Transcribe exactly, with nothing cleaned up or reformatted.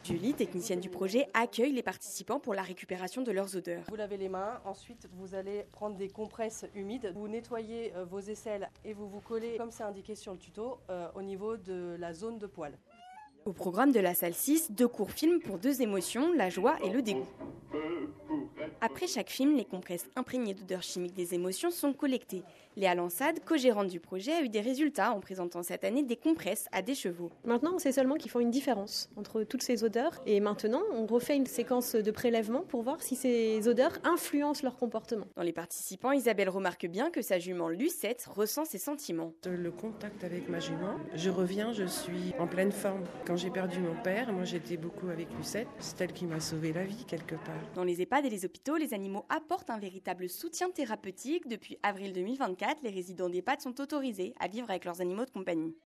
Julie, technicienne du projet, accueille les participants pour la récupération de leurs odeurs. Vous lavez les mains, ensuite vous allez prendre des compresses humides, vous nettoyez vos aisselles et vous vous collez, comme c'est indiqué sur le tuto, euh, au niveau de la zone de poil. Au programme de la salle six, deux courts films pour deux émotions, la joie et le dégoût. Après chaque film, les compresses imprégnées d'odeurs chimiques des émotions sont collectées. Léa Lansade, co-gérante du projet, a eu des résultats en présentant cette année des compresses à des chevaux. Maintenant, on sait seulement qu'ils font une différence entre toutes ces odeurs. Et maintenant, on refait une séquence de prélèvement pour voir si ces odeurs influencent leur comportement. Dans les participants, Isabelle remarque bien que sa jument Lucette ressent ses sentiments. Le contact avec ma jument, je reviens, je suis en pleine forme. Quand j'ai perdu mon père, moi j'étais beaucoup avec Lucette. C'est elle qui m'a sauvé la vie quelque part. Dans les EHPAD et les hôpitaux, les animaux apportent un véritable soutien thérapeutique. Depuis avril deux mille vingt-quatre, les résidents d'EHPAD sont autorisés à vivre avec leurs animaux de compagnie.